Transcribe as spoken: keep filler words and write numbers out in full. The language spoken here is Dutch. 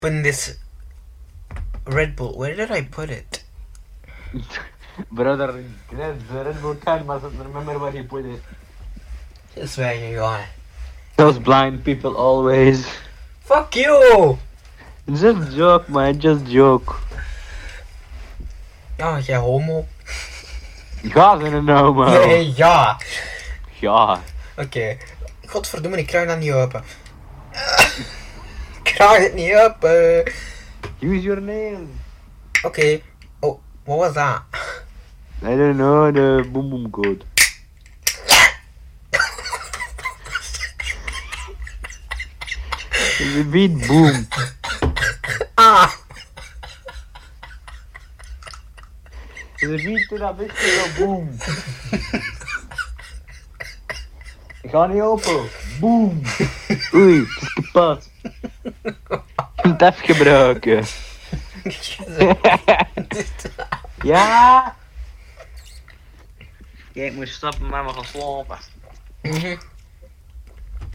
open this Red Bull. Where did I put it? Brother, yes, the Red Bull can must remember where he put it. Just where you are. Those blind people always. Fuck you! Just joke, man, just joke. Ja, jij homo. Ja, zijn een homo. Nee, ja. Ja. Oké. Okay. Godverdomme, ik krijg dat niet open. Ik krijg het niet open. Use your nails. Oké. Okay. Oh, wat was dat? I don't know, the boom boom code. The beat boom. Ah! The beat to dat beetje boom. Ik ga niet open. Boom. Oei, het is kapot. Ik moet het even gebruiken. Ja. Ja, ik moet stoppen, maar we gaan slapen. Mhm.